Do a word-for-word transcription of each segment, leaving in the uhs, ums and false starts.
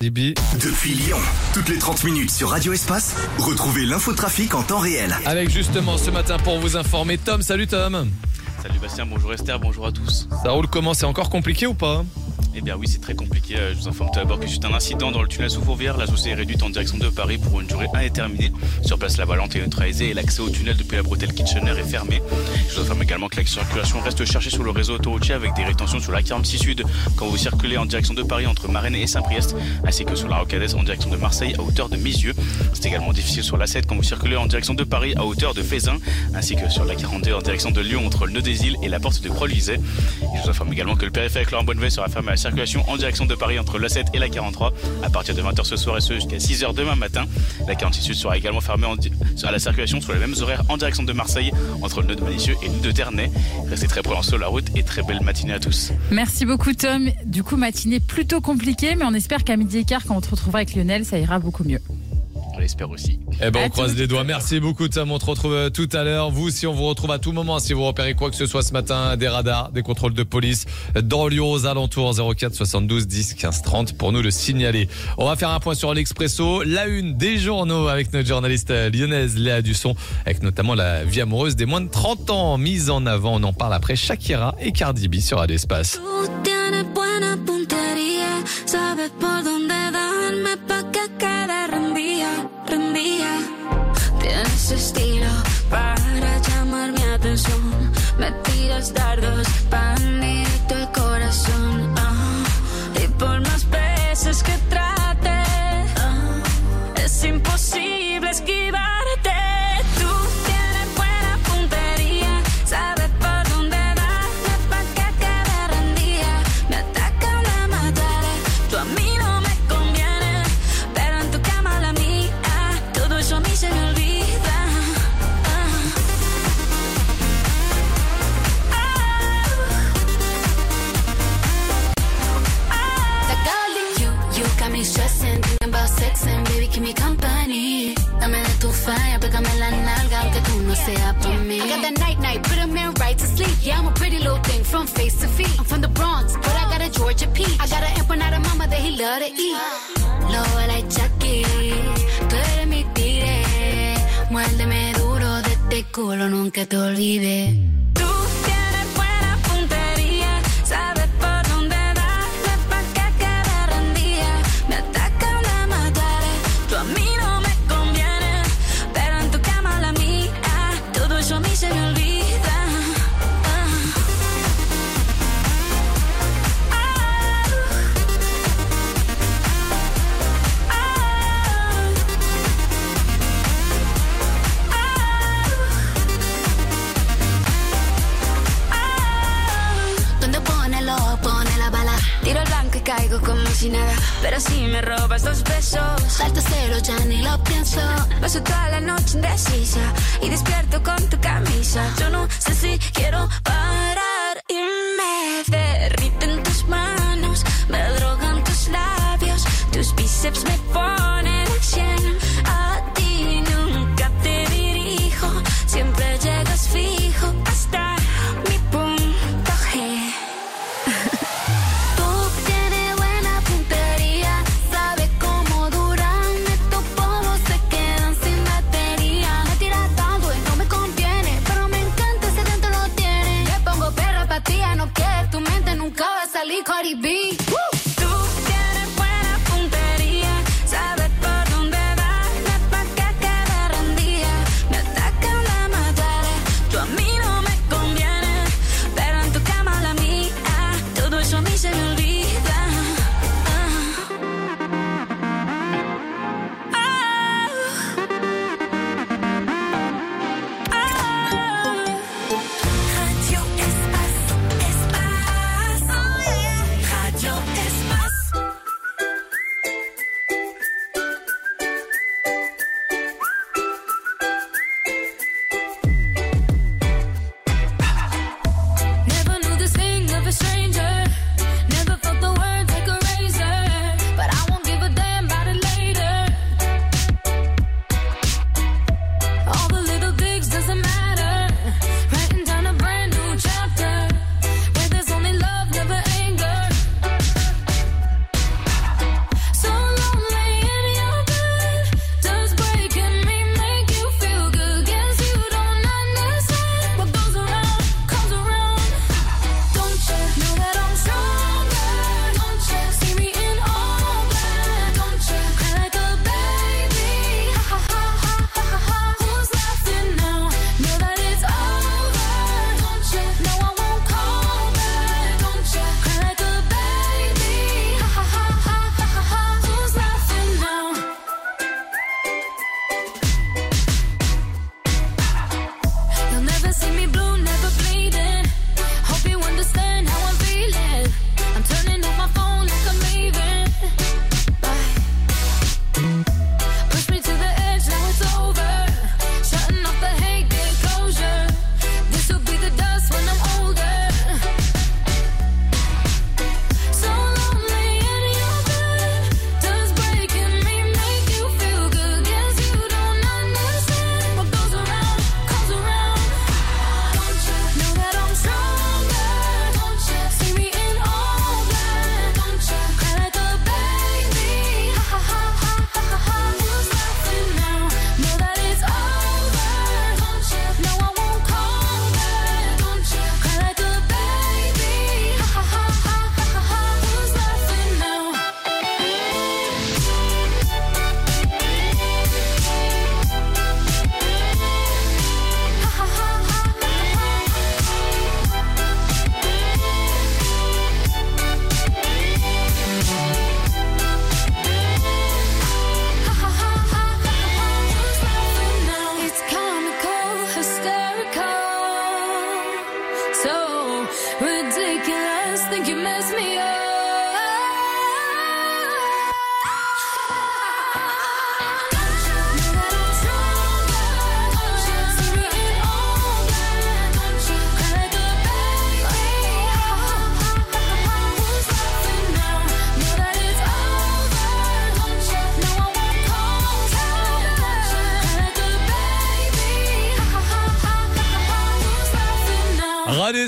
Dibi. Depuis Lyon, toutes les trente minutes sur Radio Espace, retrouvez l'infotrafic en temps réel. Avec justement ce matin pour vous informer Tom. Salut Tom. Salut Bastien, bonjour Esther, bonjour à tous. Ça roule comment? C'est encore compliqué ou pas? Eh bien oui, c'est très compliqué. Je vous informe tout d'abord que suite à un incident dans le tunnel sous Fourvière, la chaussée est réduite en direction de Paris pour une durée indéterminée. Sur place, la valente est neutralisée et l'accès au tunnel depuis la bretelle Kitchener est fermé. Je vous informe également que la circulation reste chargée sur le réseau autoroutier avec des rétentions sur la quarante-six Sud quand vous circulez en direction de Paris entre Marennes et Saint-Priest, ainsi que sur la Rocadès en direction de Marseille à hauteur de Misieux. C'est également difficile sur la sept quand vous circulez en direction de Paris à hauteur de Fézin, ainsi que sur la quarante-deux en direction de Lyon entre le Nœud des Îles et la porte de Croix-Luizet. Je vous informe également que le périphérique Laurent Bonnevet sera fermé à la circulation en direction de Paris entre l'A sept et la quarante-trois à partir de vingt heures ce soir et ce jusqu'à six heures demain matin. La quarante-six Sud sera également fermée en di- à la circulation sur les mêmes horaires en direction de Marseille entre le nœud de Manicieux et le nœud de Ternay. Restez très prudents sur la route et très belle matinée à tous. Merci beaucoup Tom. Du coup, matinée plutôt compliquée, mais on espère qu'à midi et quart, quand on se retrouvera avec Lionel, ça ira beaucoup mieux. On l'espère aussi. Eh ben, À on croise tout. les doigts. Merci beaucoup, Tom. On te retrouve euh, tout à l'heure. Vous, si on vous retrouve à tout moment, si vous repérez quoi que ce soit ce matin, des radars, des contrôles de police dans Lyon, aux alentours, zéro quatre soixante-douze dix quinze trente pour nous le signaler. On va faire un point sur l'Expresso. La une des journaux avec notre journaliste lyonnaise Léa Dusson, avec notamment la vie amoureuse des moins de trente ans mise en avant. On en parle après Shakira et Cardi B sur Radio Espace. Tienes estilo para llamar mi atención. Me tiras dardos para hundirte el corazón. Ah, y por más veces que trate, ah, es imposible esquivarte. Tú tienes buena puntería, sabes por dónde darle pa' que quede rendida. Me atacan a matar, tú a mí no me conviene, pero en tu cama la mía, todo eso a mí se me olvida. Stressing, thinking about sex and baby, keep me company. Dame de tu fire, pégame la nalga, aunque tú no seas por mí. I got that night night, put a man right to sleep. Yeah, I'm a pretty little thing from face to feet. I'm from the Bronx, but I got a Georgia peach. I got an empanada mama that he love to eat. Low like Chucky, tú eres mi tigre. Muérdeme duro de este culo, nunca te olvides. Tú tienes buena puntería, sabes por dónde darle pa' que quede rendida. Me atacan a matar, tú a mí no me conviene, pero en tu cama la mía, todo eso a mí se me olvida. Ah. Ah. Ah. Donde pone el ojo, pone la bala. Tiro el blanco y caigo como si nada. Pero si me robas dos besos, salto cero, ya ni lo pienso. Paso toda la noche indecisa y despierto con tu camisa. Yo no sé si quiero parar y me derriten tus manos, me drogan tus labios, tus bíceps me ponen a cien. A ti nunca te dirijo, siempre llegas fijo hasta mi punto G. Tú tienes buena puntería, sabes cómo duran estos polvos, se quedan sin batería. Me tiras tanto y no me conviene, pero me encanta ese dentro lo tiene. Me pongo perra pa' ti, ya no quieres, tu mente nunca va a salir Cardi B. Tú tienes buena puntería, sabes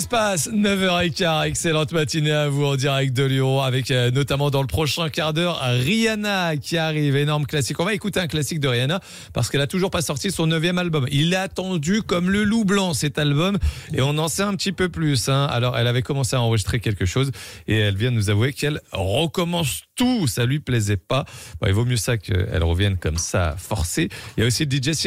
Espace, neuf heures quinze, excellente matinée à vous en direct de Lyon avec euh, notamment dans le prochain quart d'heure Rihanna qui arrive, énorme classique. On va écouter un classique de Rihanna parce qu'elle a toujours pas sorti son neuvième album. Il est attendu comme le loup blanc cet album et on en sait un petit peu plus. Hein. Alors elle avait commencé à enregistrer quelque chose et elle vient de nous avouer qu'elle recommence tout. Ça lui plaisait pas. Bon, il vaut mieux ça qu'elle revienne comme ça forcée. Il y a aussi le D J